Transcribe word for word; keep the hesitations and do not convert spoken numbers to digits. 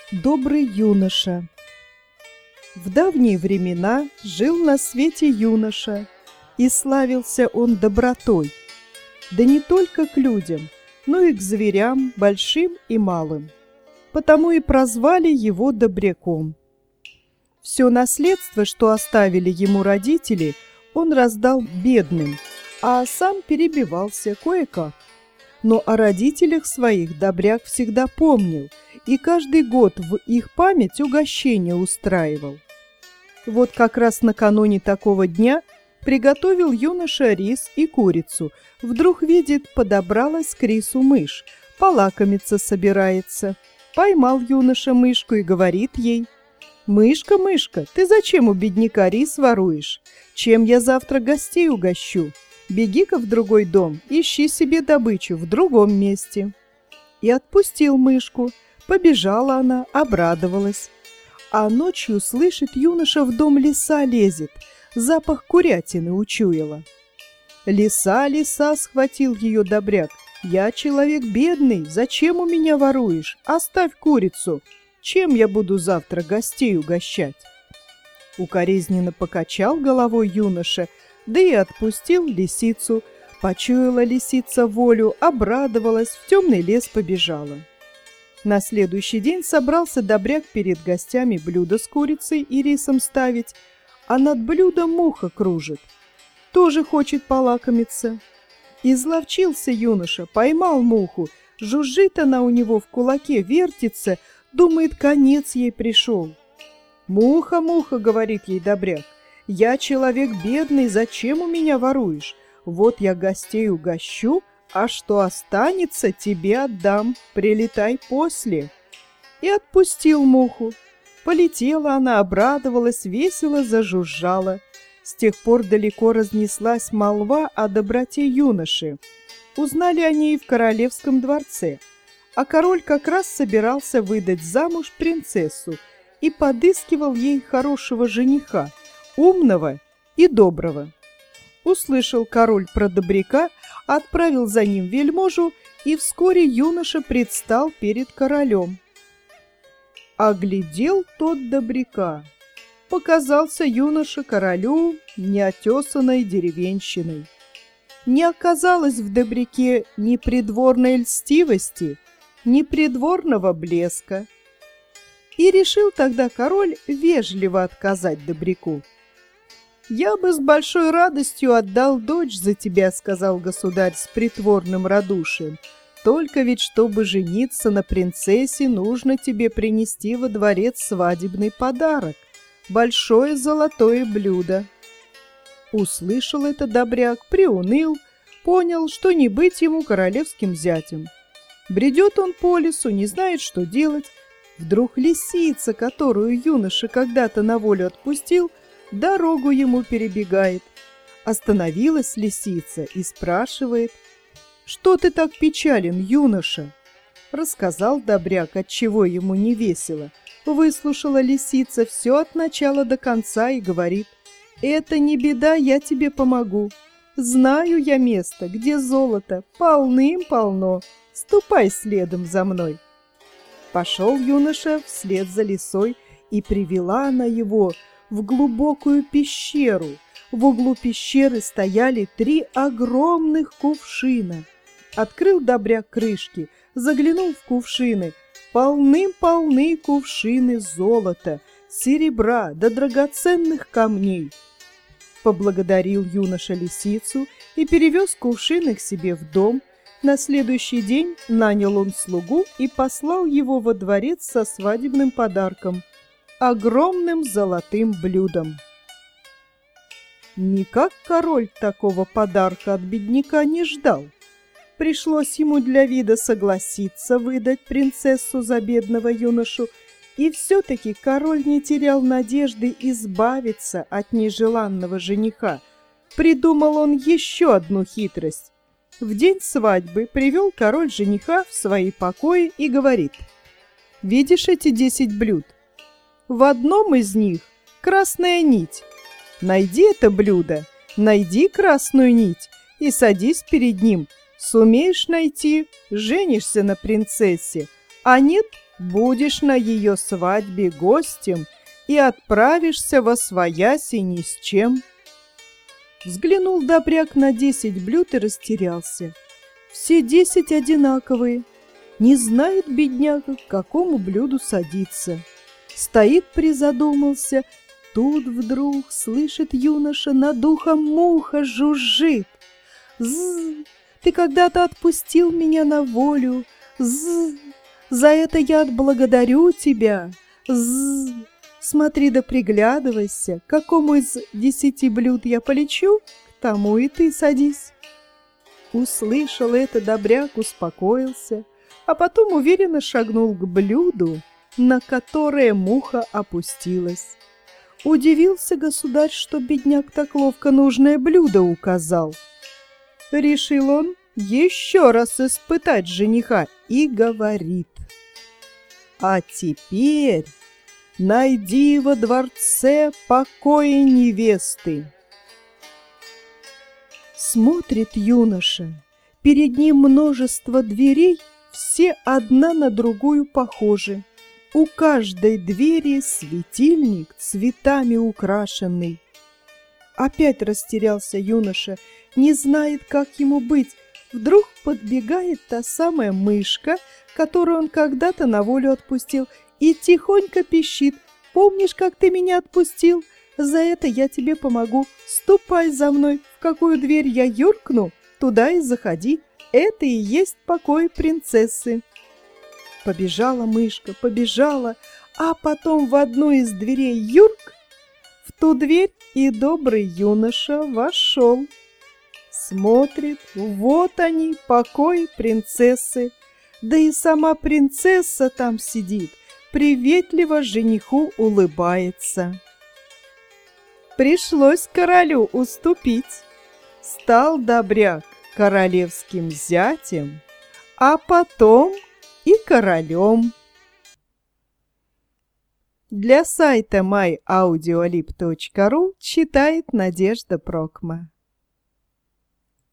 Добрый юноша. В давние времена жил на свете юноша, и славился он добротой, да не только к людям, но и к зверям, большим и малым. Потому и прозвали его Добряком. Все наследство, что оставили ему родители, он раздал бедным, а сам перебивался кое-как. Но о родителях своих Добряк всегда помнил и каждый год в их память угощение устраивал. Вот как раз накануне такого дня приготовил юноша рис и курицу. Вдруг видит, подобралась к рису мышь, полакомиться собирается. Поймал юноша мышку и говорит ей: «Мышка, мышка, ты зачем у бедняка рис воруешь? Чем я завтра гостей угощу? Беги-ка в другой дом, ищи себе добычу в другом месте». И отпустил мышку. Побежала она, обрадовалась. А ночью слышит, юноша в дом лиса лезет, запах курятины учуяла. «Лиса, лиса!» — схватил ее Добряк. «Я человек бедный, зачем у меня воруешь? Оставь курицу. Чем я буду завтра гостей угощать?» Укоризненно покачал головой юноша, да и отпустил лисицу. Почуяла лисица волю, обрадовалась, в темный лес побежала. На следующий день собрался Добряк перед гостями блюдо с курицей и рисом ставить, а над блюдом муха кружит. Тоже хочет полакомиться. Изловчился юноша, поймал муху, жужжит она у него в кулаке, вертится, думает, конец ей пришел. «Муха, муха!» — говорит ей Добряк. «Я человек бедный, зачем у меня воруешь? Вот я гостей угощу, а что останется, тебе отдам, прилетай после». И отпустил муху. Полетела она, обрадовалась, весело зажужжала. С тех пор далеко разнеслась молва о доброте юноши. Узнали они и в королевском дворце. А король как раз собирался выдать замуж принцессу и подыскивал ей хорошего жениха, умного и доброго. Услышал король про Добряка, отправил за ним вельможу, и вскоре юноша предстал перед королем. Оглядел тот Добряка. Показался юноша королю неотесанной деревенщиной. Не оказалось в Добряке ни придворной льстивости, ни придворного блеска. И решил тогда король вежливо отказать Добряку. «Я бы с большой радостью отдал дочь за тебя», — сказал государь с притворным радушием. «Только ведь, чтобы жениться на принцессе, нужно тебе принести во дворец свадебный подарок — большое золотое блюдо». Услышал это Добряк, приуныл, понял, что не быть ему королевским зятем. Бредет он по лесу, не знает, что делать. Вдруг лисица, которую юноша когда-то на волю отпустил, дорогу ему перебегает. Остановилась лисица и спрашивает: «Что ты так печален, юноша?» Рассказал Добряк, отчего ему не весело. Выслушала лисица все от начала до конца и говорит: «Это не беда, я тебе помогу. Знаю я место, где золото полным-полно. Ступай следом за мной». Пошел юноша вслед за лисой, и привела она его в глубокую пещеру. В углу пещеры стояли три огромных кувшина. Открыл Добряк крышки, заглянул в кувшины. Полным-полны кувшины золота, серебра да драгоценных камней. Поблагодарил юноша лисицу и перевез кувшины к себе в дом. На следующий день нанял он слугу и послал его во дворец со свадебным подарком — огромным золотым блюдом. Никак король такого подарка от бедняка не ждал. Пришлось ему для вида согласиться выдать принцессу за бедного юношу, и все-таки король не терял надежды избавиться от нежеланного жениха. Придумал он еще одну хитрость. В день свадьбы привел король жениха в свои покои и говорит: «Видишь эти десять блюд? В одном из них красная нить. Найди это блюдо, найди красную нить и садись перед ним. Сумеешь найти — женишься на принцессе, а нет будешь на ее свадьбе гостем и отправишься восвояси ни с чем. Взглянул Добряк на десять блюд и растерялся. Все десять одинаковые. Не знает бедняга, к какому блюду садиться. Стоит, призадумался. Тут вдруг слышит юноша, над ухом муха жужжит. З, ты когда-то отпустил меня на волю. З, за это я отблагодарю тебя. З, смотри да приглядывайся, к какому из десяти блюд я полечу, к тому и ты садись. Услышал это, Добряк успокоился, а потом уверенно шагнул к блюду, на которое муха опустилась. Удивился государь, что бедняк так ловко нужное блюдо указал. Решил он еще раз испытать жениха и говорит: а теперь найди во дворце покои невесты. Смотрит юноша, перед ним множество дверей, все одна на другую похожи. У каждой двери светильник, цветами украшенный. Опять растерялся юноша, не знает, как ему быть. Вдруг подбегает та самая мышка, которую он когда-то на волю отпустил, и тихонько пищит: помнишь, как ты меня отпустил? За это я тебе помогу. Ступай за мной, в какую дверь я юркну, туда и заходи. Это и есть покой принцессы. Побежала мышка, побежала, а потом в одну из дверей юрк, в ту дверь и добрый юноша вошел. Смотрит, вот они, покой принцессы, да и сама принцесса там сидит, приветливо жениху улыбается. Пришлось королю уступить. Стал Добряк королевским зятем, а потом и королем. Для сайта май аудиолиб точка ру читает Надежда Прокма.